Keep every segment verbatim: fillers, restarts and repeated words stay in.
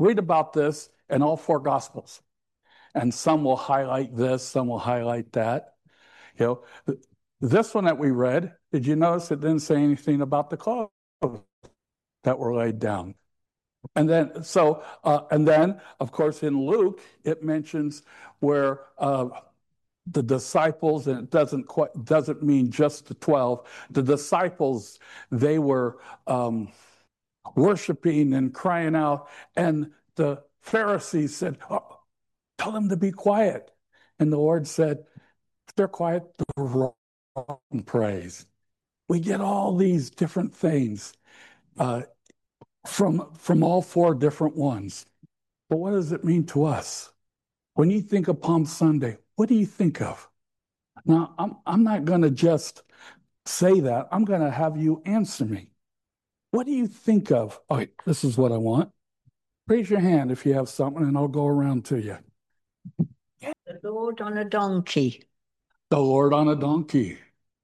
read about this in all four Gospels. And some will highlight this, some will highlight that. You know, this one that we read, did you notice it didn't say anything about the clothes that were laid down? And then, so, uh, and then, of course, in Luke, it mentions where uh, the disciples, and it doesn't quite doesn't mean just the twelve. The disciples, they were um, worshiping and crying out, and the Pharisees said, oh, "Tell them to be quiet." And the Lord said, "If they're quiet, the wrong praise." We get all these different things uh, from from all four different ones. But what does it mean to us? When you think of Palm Sunday, what do you think of? Now, I'm, I'm not going to just say that. I'm going to have you answer me. What do you think of? All right, this is what I want. Raise your hand if you have something, and I'll go around to you. The Lord on a donkey. The Lord on a donkey.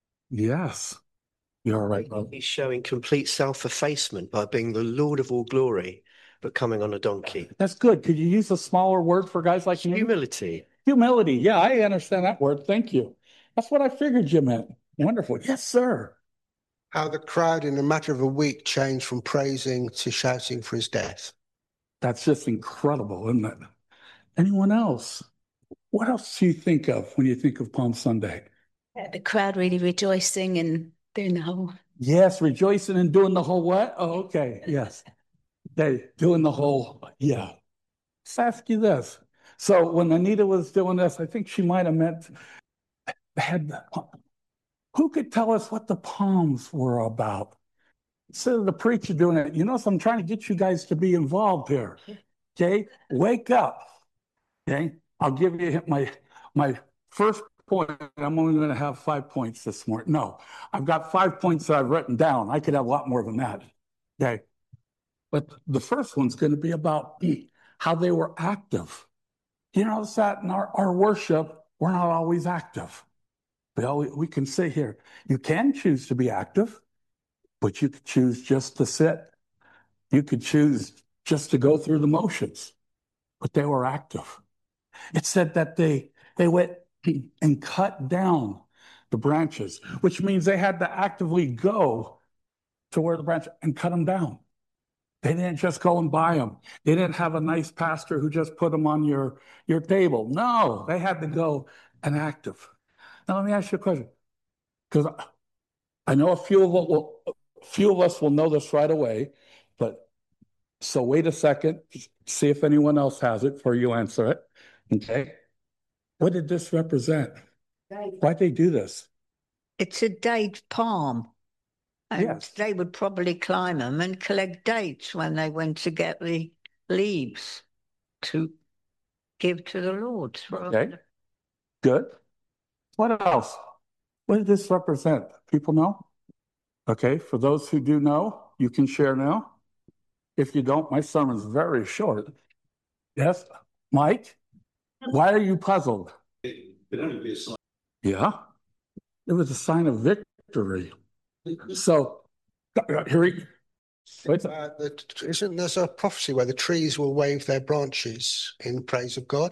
Yes. You're right, brother. He's showing complete self-effacement by being the Lord of all glory, but coming on a donkey. That's good. Could you use a smaller word for guys like me? Humility. Humility. Yeah, I understand that word. Thank you. That's what I figured you meant. Wonderful. Yes, sir. How the crowd in a matter of a week changed from praising to shouting for his death. That's just incredible, isn't it? Anyone else? What else do you think of when you think of Palm Sunday? Yeah, the crowd really rejoicing and doing the whole... Yes, rejoicing and doing the whole what? Oh, okay. Yes. They doing the whole, yeah. Let's ask you this. So when Anita was doing this, I think she might have meant, had, who could tell us what the palms were about? Instead of the preacher doing it, you know, so I'm trying to get you guys to be involved here. Okay? Wake up. Okay? I'll give you my, my first point. I'm only going to have five points this morning. No, I've got five points that I've written down. I could have a lot more than that. Okay? But the first one's going to be about how they were active. You notice that in our, our worship, we're not always active. We, always, we can sit here. You can choose to be active, but you could choose just to sit. You could choose just to go through the motions, but they were active. It said that they, they went and cut down the branches, which means they had to actively go to where the branch and cut them down. They didn't just go and buy them. They didn't have a nice pastor who just put them on your, your table. No, they had to go and active. Now, let me ask you a question, because I know a few of, will, a few of us will know this right away, but so wait a second, see if anyone else has it before you answer it, okay? What did this represent? Why'd they do this? It's a date palm. And yes. They would probably climb them and collect dates when they went to get the leaves to give to the Lord. Okay, good. What else? What did this represent? People know? Okay, for those who do know, you can share now. If you don't, my sermon's very short. Yes, Mike? Why are you puzzled? It could only be a sign. Yeah, it was a sign of victory. So, here we uh, the, isn't there a prophecy where the trees will wave their branches in praise of God?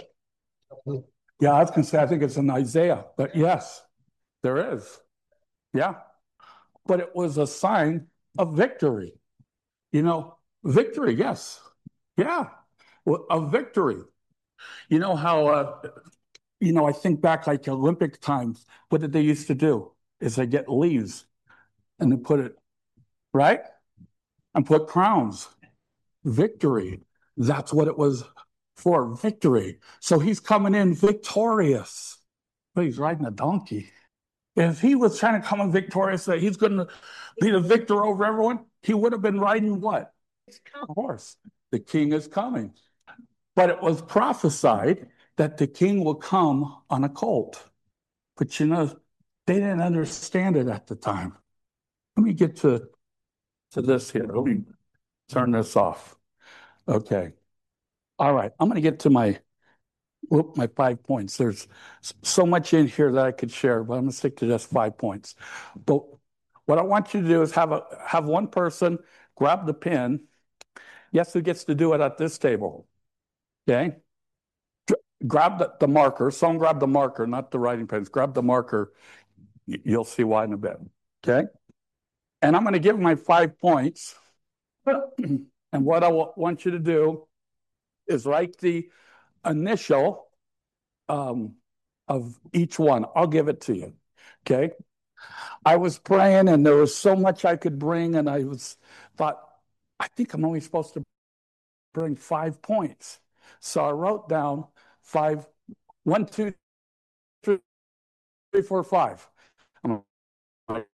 Yeah, I was going to say, I think it's in Isaiah, but yes, there is. Yeah, but it was a sign of victory. You know, victory, yes. Yeah, a victory. You know how, uh, you know, I think back like Olympic times, what did they used to do? Is they get leaves and they put it, right? And put crowns. Victory. That's what it was for, victory. So he's coming in victorious. But he's riding a donkey. If he was trying to come in victorious, that he's going to be the victor over everyone, he would have been riding what? A horse. The king is coming. But it was prophesied that the king will come on a colt. But you know, they didn't understand it at the time. Let me get to, to this here. Let me turn this off. Okay. All right. I'm going to get to my whoop, my five points. There's so much in here that I could share, but I'm going to stick to just five points. But what I want you to do is have a have one person grab the pen, Guess who gets to do it at this table? Okay. Grab the, the marker. Someone grab the marker, not the writing pens. Grab the marker. You'll see why in a bit. Okay. And I'm going to give my five points. And what I want you to do is write the initial um, of each one. I'll give it to you. Okay. I was praying and there was so much I could bring, and I was thought, I think I'm only supposed to bring five points. So I wrote down five, one, two, three, three, four, five. I'm like,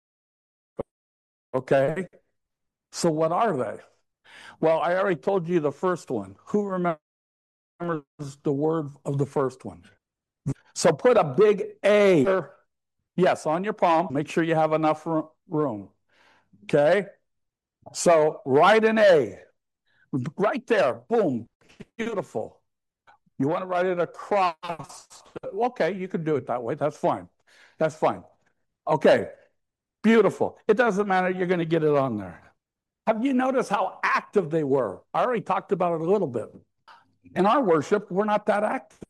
okay. So what are they? Well, I already told you the first one. Who remembers the word of the first one? So put a big A, yes, on your palm. Make sure you have enough room. Okay? So write an A. Right there. Boom. Beautiful. You want to write it across. Okay, you can do it that way. That's fine. That's fine. Okay. Beautiful. It doesn't matter. You're going to get it on there. Have you noticed how active they were? I already talked about it a little bit. In our worship, we're not that active.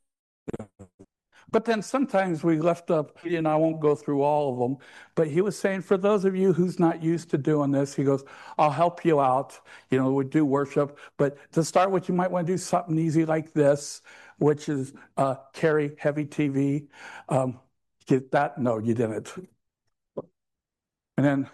But then sometimes we left up, and I won't go through all of them, but he was saying, for those of you who's not used to doing this, he goes, I'll help you out. You know, we do worship. But to start with, you might want to do something easy like this, which is uh, carry heavy T V. Um, get that? No, you didn't. And then,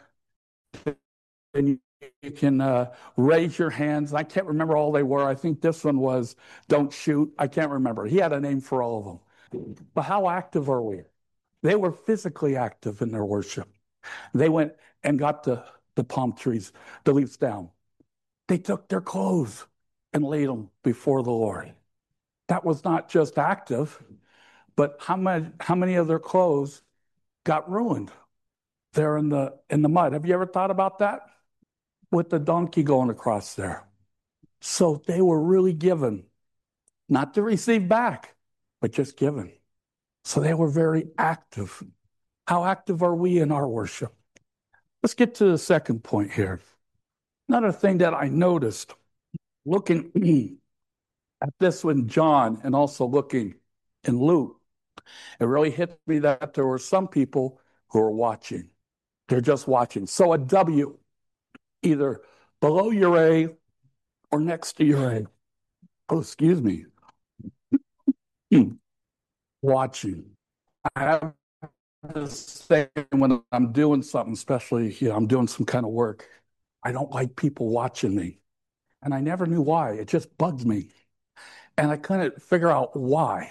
then you, you can uh, raise your hands. I can't remember all they were. I think this one was don't shoot. I can't remember. He had a name for all of them. But how active are we? They were physically active in their worship. They went and got the, the palm trees, the leaves down. They took their clothes and laid them before the Lord. That was not just active, but how many, how many of their clothes got ruined there in the, in the mud? Have you ever thought about that? With the donkey going across there. So they were really given, not to receive back, but just given. So they were very active. How active are we in our worship? Let's get to the second point here. Another thing that I noticed, looking at this in John and also looking in Luke, it really hit me that there were some people who are watching. They're just watching. So a W, either below your A or next to your A. Oh, excuse me. Watching. I have this thing when I'm doing something, especially, you know, I'm doing some kind of work. I don't like people watching me. And I never knew why. It just bugs me. And I couldn't figure out why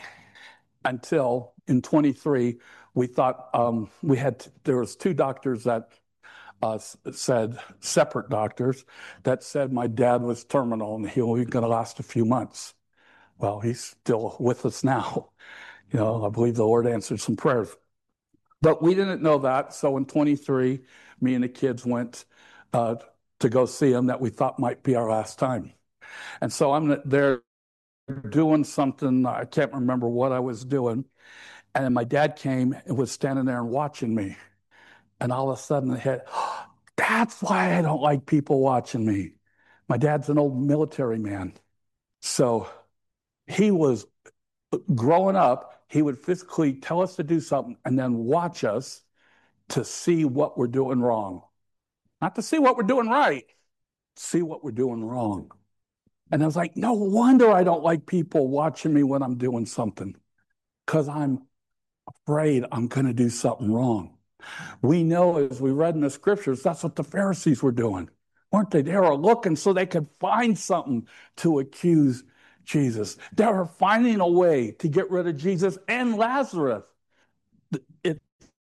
until in twenty-three, we thought um, we had, there was two doctors that uh, said, separate doctors, that said my dad was terminal and he was going to last a few months. Well, he's still with us now. You know, I believe the Lord answered some prayers. But we didn't know that. So in twenty-three, me and the kids went uh, to go see him that we thought might be our last time. And so I'm there doing something. I can't remember what I was doing. And then my dad came and was standing there and watching me. And all of a sudden, I hit, oh, that's why I don't like people watching me. My dad's an old military man. So he was growing up, he would physically tell us to do something and then watch us to see what we're doing wrong. Not to see what we're doing right, see what we're doing wrong. And I was like, no wonder I don't like people watching me when I'm doing something, because I'm afraid I'm going to do something wrong. We know, as we read in the scriptures, that's what the Pharisees were doing, weren't they? They were looking so they could find something to accuse Jesus. They were finding a way to get rid of Jesus and Lazarus. It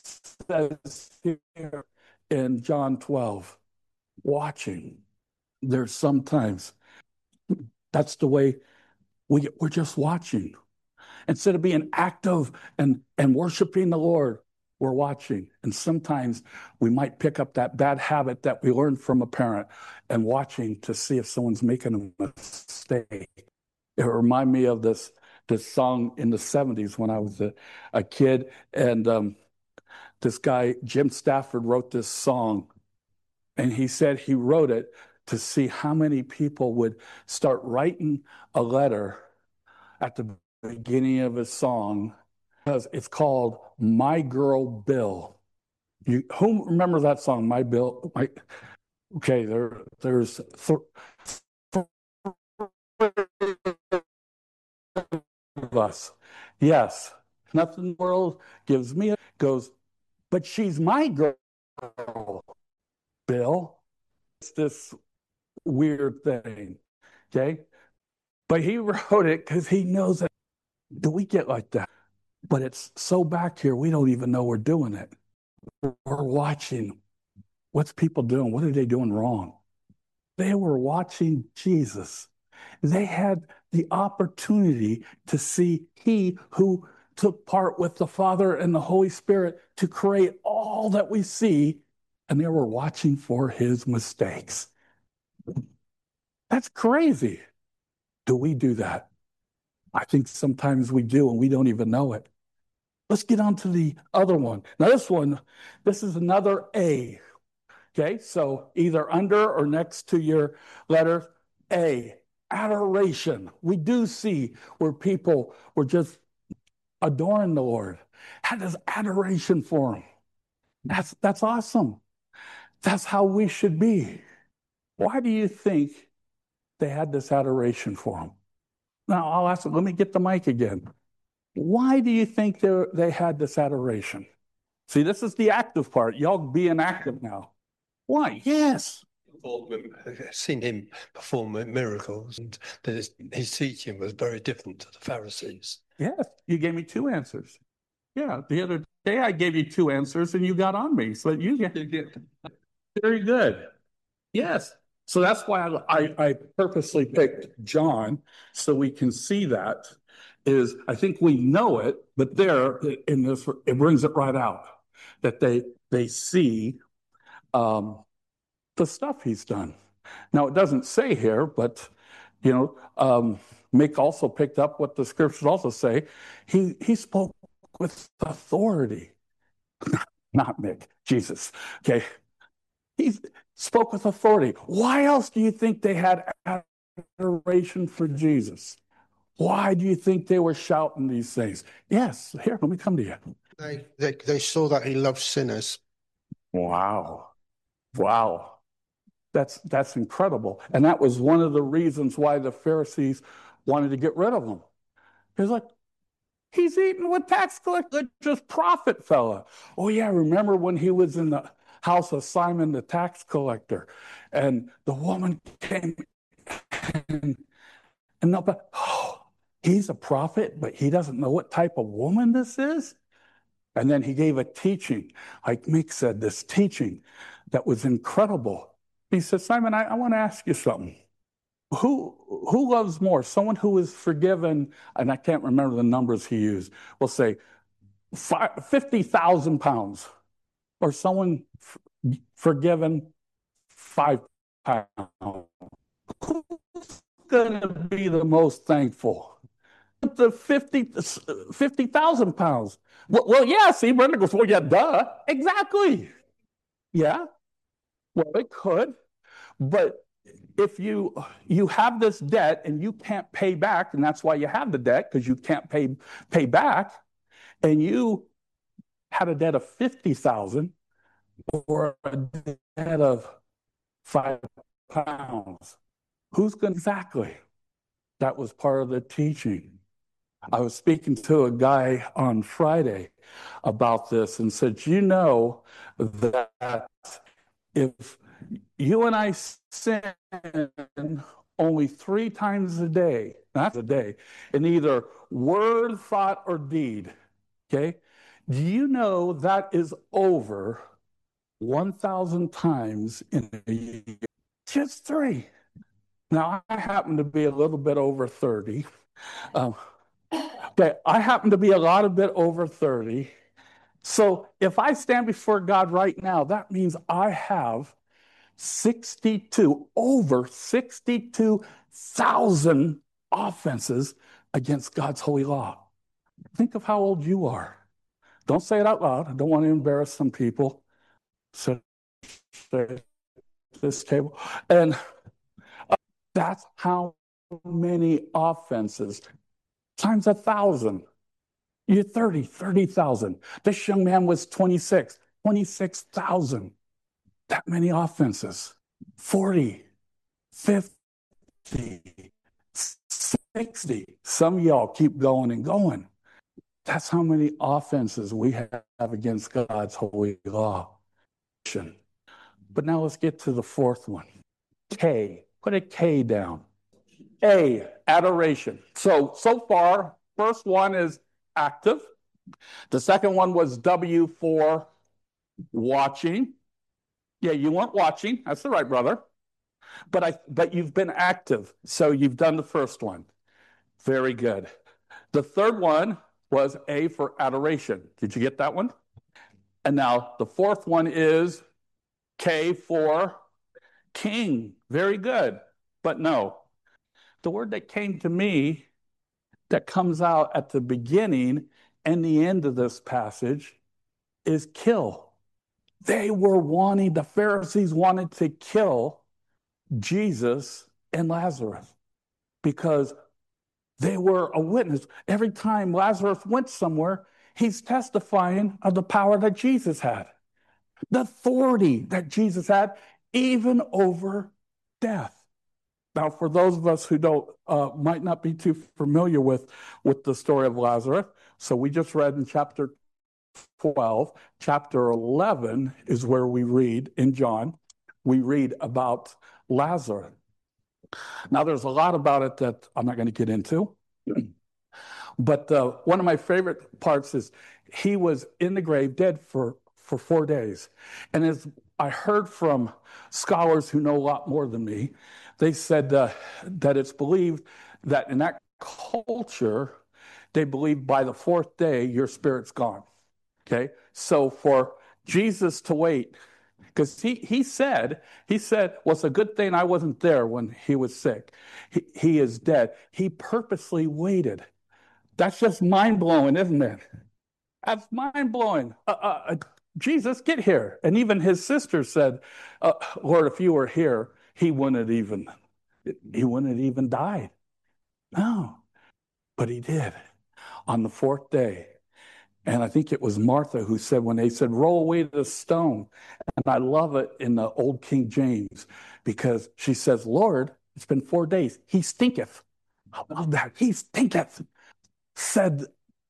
says here in John twelve, watching. There's sometimes that's the way we get, we're just watching. Instead of being active and, and worshiping the Lord, we're watching. And sometimes we might pick up that bad habit that we learned from a parent and watching to see if someone's making a mistake. It reminded me of this, this song in the seventies when I was a, a kid. And um, this guy, Jim Stafford, wrote this song. And he said he wrote it to see how many people would start writing a letter at the beginning of a song, because it's called My Girl Bill. You who remembers that song, My Bill? My okay, there there's th of us. Yes. Nothing in the world gives me a goes, but she's my girl, Bill. It's this weird thing. Okay. But he wrote it because he knows that. Do we get like that? But it's so back here, we don't even know we're doing it. We're watching. What's people doing? What are they doing wrong? They were watching Jesus. They had the opportunity to see he who took part with the Father and the Holy Spirit to create all that we see, and they were watching for his mistakes. That's crazy. Do we do that? I think sometimes we do, and we don't even know it. Let's get on to the other one. Now, this one, this is another A. Okay, so either under or next to your letter A. Adoration. We do see where people were just adoring the Lord, had this adoration for him. That's, that's awesome. That's how we should be. Why do you think they had this adoration for him? Now, I'll ask them, let me get the mic again. Why do you think they, they had this adoration? See, this is the active part. Y'all being active now. Why? Yes. I've seen him perform miracles, and his, his teaching was very different to the Pharisees. Yes, you gave me two answers. Yeah, the other day I gave you two answers and you got on me. So you get very good. Yes. So that's why I, I, I purposely picked John, so we can see that. Is I think we know it, but there in this, it brings it right out that they they see um, the stuff he's done. Now, it doesn't say here, but, you know, um, Mick also picked up what the scriptures also say. He, he spoke with authority. Not Mick, Jesus. Okay. He spoke with authority. Why else do you think they had adoration for Jesus? Why do you think they were shouting these things? Yes, here, let me come to you. They, they, they saw that he loved sinners. Wow. Wow. That's that's incredible. And that was one of the reasons why the Pharisees wanted to get rid of him. He's like, he's eating with tax collectors, just prophet fella. Oh yeah, remember when he was in the house of Simon the tax collector, and the woman came and, and up, oh, he's a prophet, but he doesn't know what type of woman this is. And then he gave a teaching, like Mick said, this teaching that was incredible. He said, Simon, I, I want to ask you something. Who who loves more? Someone who is forgiven, and I can't remember the numbers he used, we'll say fifty thousand pounds, or someone f- forgiven five pounds. Who's going to be the most thankful? The fifty thousand pounds. Well, well, yeah, see, Brenda goes, well, yeah, duh. Exactly. Yeah. Well, it could. But if you you have this debt and you can't pay back, and that's why you have the debt, because you can't pay pay back, and you had a debt of fifty thousand or a debt of five pounds, who's going to exactly? That was part of the teaching. I was speaking to a guy on Friday about this and said, you know that if you and I sin only three times a day, not a day, in either word, thought, or deed, okay? Do you know that is over one thousand times in a year? Just three. Now, I happen to be a little bit over thirty. Um, okay, I happen to be a lot of bit over thirty. So if I stand before God right now, that means I have sixty-two, over sixty-two thousand offenses against God's holy law. Think of how old you are. Don't say it out loud. I don't want to embarrass some people. So, this table. And That's how many offenses, times a thousand. You're thirty, thirty thousand. This young man was twenty-six, twenty-six thousand. That many offenses. forty, fifty, sixty. Some of y'all keep going and going. That's how many offenses we have against God's holy law. But now let's get to the fourth one. K. Put a K down. A, adoration. So, so far, first one is active. The second one was W for watching. Yeah, you weren't watching. That's the right, brother. But I, but you've been active. So you've done the first one. Very good. The third one was A for adoration. Did you get that one? And now the fourth one is K for king. Very good. But no, the word that came to me that comes out at the beginning and the end of this passage is kill. They were wanting, the Pharisees wanted to kill Jesus and Lazarus because they were a witness. Every time Lazarus went somewhere, he's testifying of the power that Jesus had, the authority that Jesus had, even over death. Now, for those of us who don't, uh, might not be too familiar with, with the story of Lazarus, so we just read in chapter twelve. Chapter eleven is where we read in John, we read about Lazarus. Now, there's a lot about it that I'm not going to get into, but uh, one of my favorite parts is he was in the grave dead for, for four days. And as I heard from scholars who know a lot more than me, they said uh, that it's believed that in that culture, they believe by the fourth day, your spirit's gone. Okay, so for Jesus to wait, because he, he said, he said, well, it's a good thing I wasn't there when he was sick. He, he is dead. He purposely waited. That's just mind-blowing, isn't it? That's mind-blowing. Uh, uh, Jesus, get here. And even his sister said, uh, Lord, if you were here, he wouldn't have even, he wouldn't have even died. No, but he did on the fourth day. And I think it was Martha who said, when they said, roll away the stone. And I love it in the old King James because she says, Lord, it's been four days. He stinketh. I love that. He stinketh, said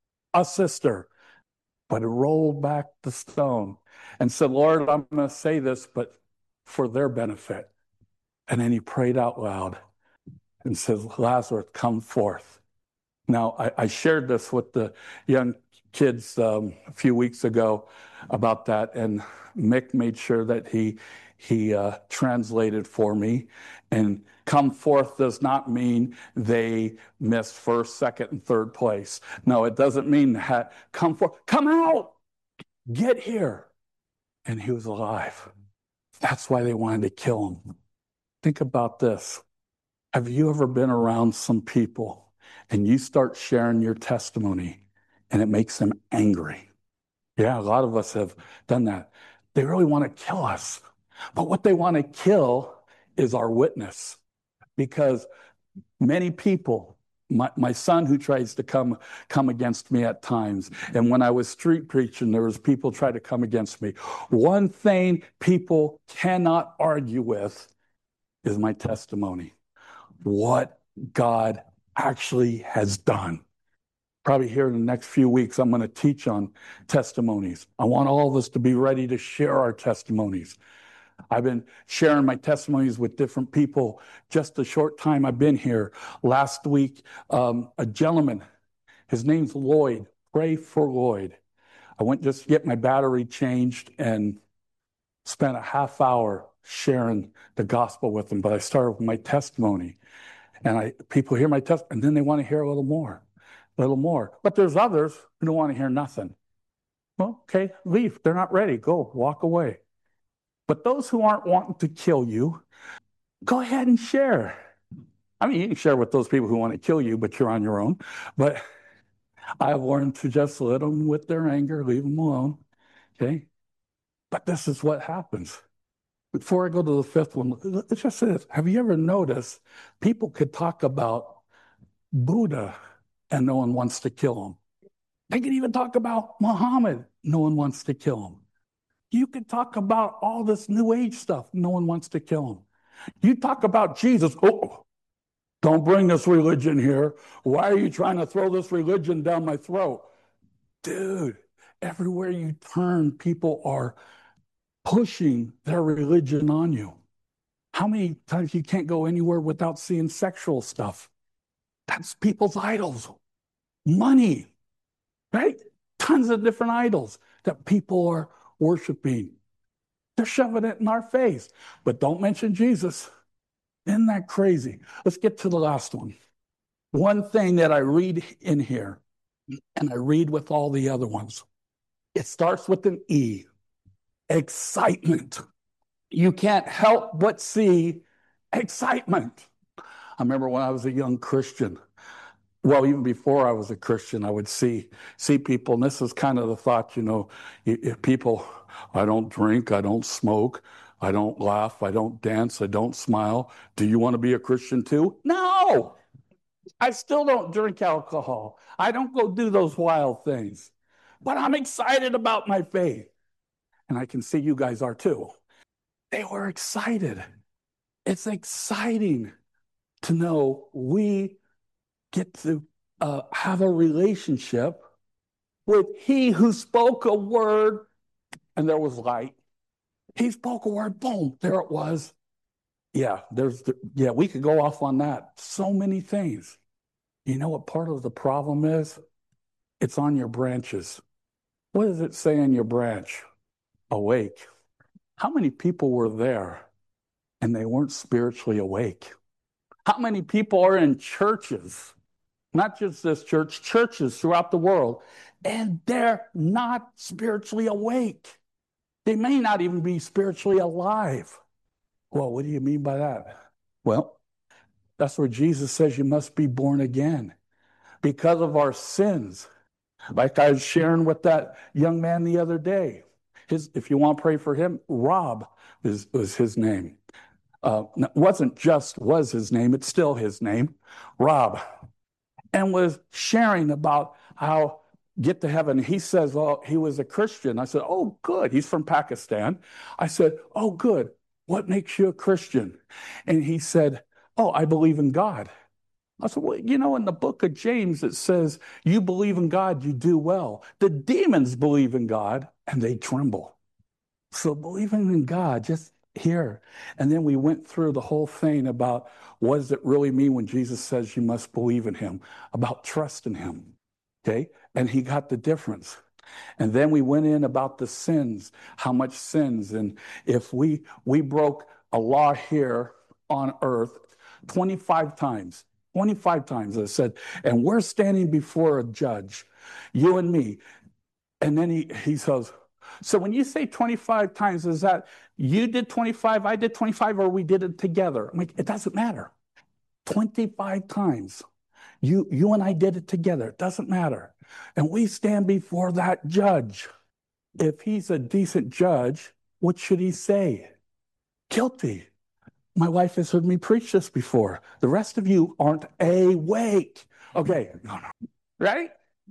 a sister. But it rolled back the stone and said, Lord, I'm going to say this, but for their benefit. And then he prayed out loud and says, Lazarus, come forth. Now, I, I shared this with the young kids um, a few weeks ago about that, and Mick made sure that he he uh, translated for me. And come forth does not mean they missed first, second, and third place. No, it doesn't mean that. Come forth, come out, get here. And he was alive. That's why they wanted to kill him. Think about this. Have you ever been around some people and you start sharing your testimony and it makes them angry? Yeah, a lot of us have done that. They really want to kill us. But what they want to kill is our witness. Because many people, my, my son who tries to come, come against me at times, and when I was street preaching, there was people try to come against me. One thing people cannot argue with is my testimony. What God actually has done. Probably here in the next few weeks, I'm going to teach on testimonies. I want all of us to be ready to share our testimonies. I've been sharing my testimonies with different people just a short time I've been here. Last week, um, a gentleman, his name's Lloyd. Pray for Lloyd. I went just to get my battery changed and spent a half hour sharing the gospel with him. But I started with my testimony. And I people hear my testimony, and then they want to hear a little more. A little more. But there's others who don't want to hear nothing. Well, okay, leave. They're not ready. Go, walk away. But those who aren't wanting to kill you, go ahead and share. I mean, you can share with those people who want to kill you, but you're on your own. But I've learned to just let them with their anger, leave them alone. Okay? But this is what happens. Before I go to the fifth one, let's just say this. Have you ever noticed people could talk about Buddha and no one wants to kill him? They can even talk about Muhammad. No one wants to kill him. You could talk about all this New Age stuff. No one wants to kill him. You talk about Jesus. Oh, don't bring this religion here. Why are you trying to throw this religion down my throat? Dude, everywhere you turn, people are pushing their religion on you. How many times you can't go anywhere without seeing sexual stuff? That's people's idols. Money, right? Tons of different idols that people are worshiping. They're shoving it in our face. But don't mention Jesus. Isn't that crazy? Let's get to the last one. One thing that I read in here, and I read with all the other ones, it starts with an E. Excitement. You can't help but see excitement. I remember when I was a young Christian, well, even before I was a Christian, I would see see people, and this is kind of the thought, you know, if people, I don't drink, I don't smoke, I don't laugh, I don't dance, I don't smile. Do you want to be a Christian too? No! I still don't drink alcohol. I don't go do those wild things. But I'm excited about my faith. And I can see you guys are too. They were excited. It's exciting to know we get to uh, have a relationship with He who spoke a word and there was light. He spoke a word, boom, there it was. Yeah, there's the, yeah, we could go off on that. So many things. You know what part of the problem is? It's on your branches. What does it say in your branch? Awake. How many people were there and they weren't spiritually awake? How many people are in churches, not just this church, churches throughout the world, and they're not spiritually awake? They may not even be spiritually alive. Well, what do you mean by that? Well, that's where Jesus says you must be born again because of our sins. Like I was sharing with that young man the other day. His, if you want to pray for him, Rob is, was his name. Uh, wasn't just was his name, it's still his name, Rob. And was sharing about how get to heaven. He says, well, he was a Christian. I said, oh, good. He's from Pakistan. I said, oh, good. What makes you a Christian? And he said, oh, I believe in God. I said, well, you know, in the book of James, it says, you believe in God, you do well. The demons believe in God and they tremble. So believing in God, just here. And then we went through the whole thing about what does it really mean when Jesus says you must believe in him, about trust in him. Okay. And he got the difference. And then we went in about the sins, how much sins. And if we, we broke a law here on earth twenty-five times, twenty-five times, I said, and we're standing before a judge, you and me. And then he, he says, so when you say twenty-five times, is that you did twenty-five, I did twenty-five, or we did it together? I'm like, it doesn't matter. twenty-five times. You, you and I did it together. It doesn't matter. And we stand before that judge. If he's a decent judge, what should he say? Guilty. My wife has heard me preach this before. The rest of you aren't awake. Okay, no, no. Right?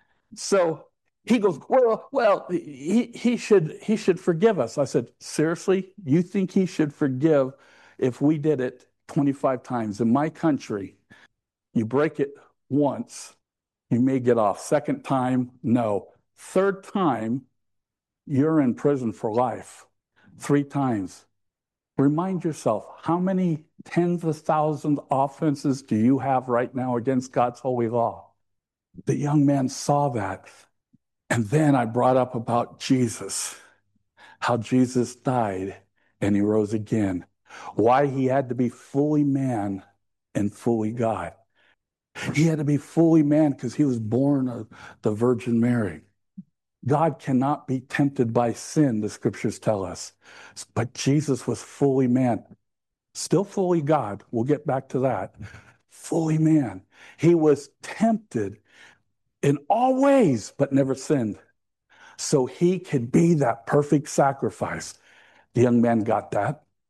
So he goes, well, well, he, he should he should forgive us. I said, seriously? You think he should forgive if we did it twenty-five times? In my country, you break it once, you may get off. Second time, no. Third time, you're in prison for life. Three times. Remind yourself, how many tens of thousands of offenses do you have right now against God's holy law? The young man saw that. And then I brought up about Jesus, how Jesus died and he rose again. Why he had to be fully man and fully God. He had to be fully man because he was born of the Virgin Mary. God cannot be tempted by sin, the scriptures tell us. But Jesus was fully man, still fully God. We'll get back to that. Fully man. He was tempted in all ways, but never sinned. So he could be that perfect sacrifice. The young man got that.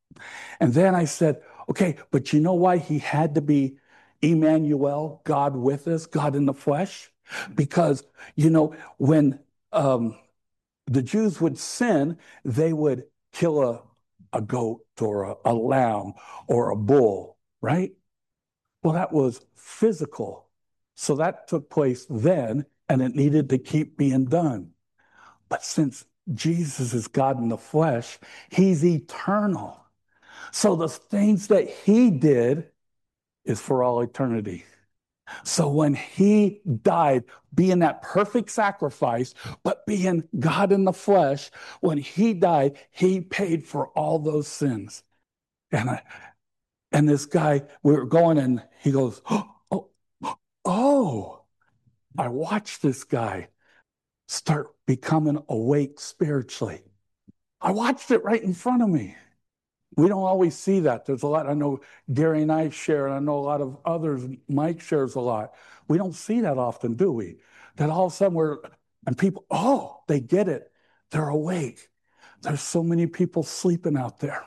And then I said, okay, but you know why he had to be Emmanuel, God with us, God in the flesh? Because, you know, when um, the Jews would sin, they would kill a, a goat or a, a lamb or a bull, right? Well, that was physical. So that took place then, and it needed to keep being done. But since Jesus is God in the flesh, he's eternal. So the things that he did is for all eternity. So when he died, being that perfect sacrifice, but being God in the flesh, when he died, he paid for all those sins. And I, and this guy, we were going and he goes, oh, oh, I watched this guy start becoming awake spiritually. I watched it right in front of me. We don't always see that. There's a lot. I know Gary and I share, and I know a lot of others. Mike shares a lot. We don't see that often, do we? That all of a sudden we're, and people, oh, they get it. They're awake. There's so many people sleeping out there.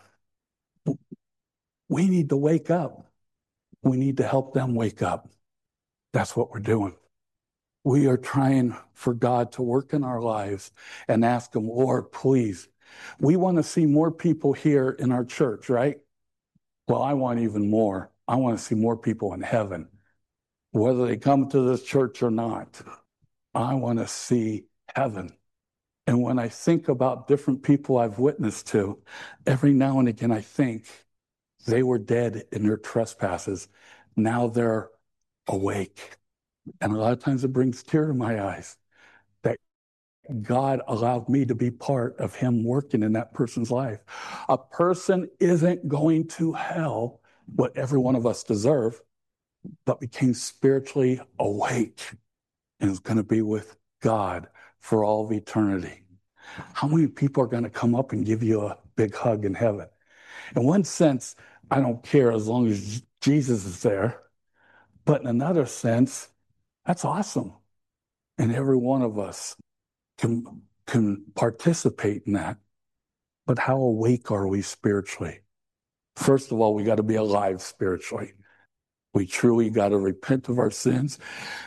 We need to wake up. We need to help them wake up. That's what we're doing. We are trying for God to work in our lives and ask him, Lord, please. We want to see more people here in our church, right? Well, I want even more. I want to see more people in heaven, whether they come to this church or not. I want to see heaven. And when I think about different people I've witnessed to, every now and again I think they were dead in their trespasses. Now they're awake. And a lot of times it brings tears to my eyes that God allowed me to be part of him working in that person's life. A person isn't going to hell, what every one of us deserve, but became spiritually awake and is going to be with God for all of eternity. How many people are going to come up and give you a big hug in heaven? In one sense, I don't care as long as Jesus is there. But in another sense, that's awesome. And every one of us can, can participate in that. But how awake are we spiritually? First of all, we got to be alive spiritually. We truly got to repent of our sins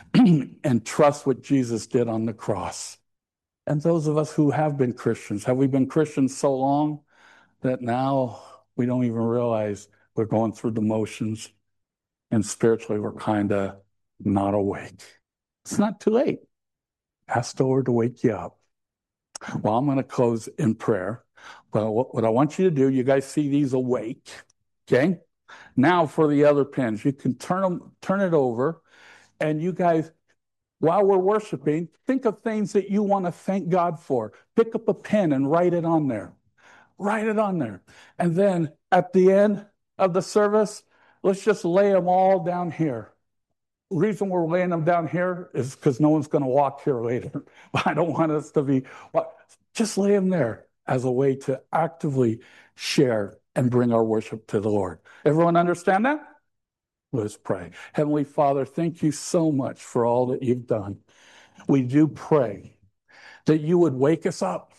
and trust what Jesus did on the cross. And those of us who have been Christians, have we been Christians so long that now we don't even realize we're going through the motions and spiritually we're kind of not awake? It's not too late. Ask the Lord to wake you up. Well, I'm going to close in prayer. But what I want you to do, you guys see these awake, okay? Now for the other pens, you can turn them, turn it over, and you guys, while we're worshiping, think of things that you want to thank God for. Pick up a pen and write it on there. Write it on there. And then at the end of the service, let's just lay them all down here. The reason we're laying them down here is because no one's going to walk here later. I don't want us to be, just lay them there as a way to actively share and bring our worship to the Lord. Everyone understand that? Let's pray. Heavenly Father, thank you so much for all that you've done. We do pray that you would wake us up,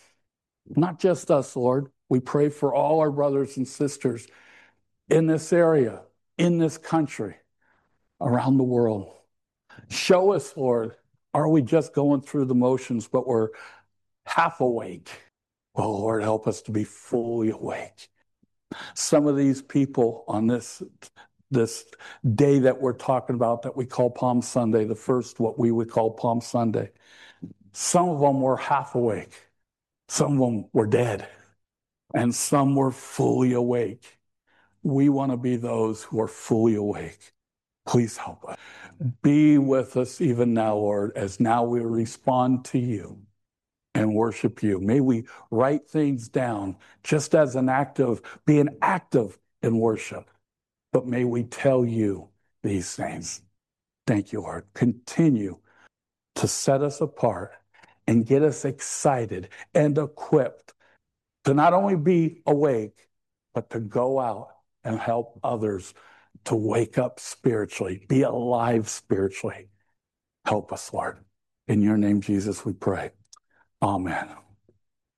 not just us, Lord. We pray for all our brothers and sisters in this area, in this country, around the world. Show us, Lord, are we just going through the motions, but we're half awake? Well, Lord, help us to be fully awake. Some of these people on this, this day that we're talking about that we call Palm Sunday, the first what we would call Palm Sunday, some of them were half awake. Some of them were dead. And some were fully awake. We want to be those who are fully awake. Please help us. Be with us even now, Lord, as now we respond to you and worship you. May we write things down just as an act of being active in worship. But may we tell you these things. Thank you, Lord. Continue to set us apart and get us excited and equipped to not only be awake, but to go out and help others to wake up spiritually, be alive spiritually. Help us, Lord. In your name, Jesus, we pray. Amen.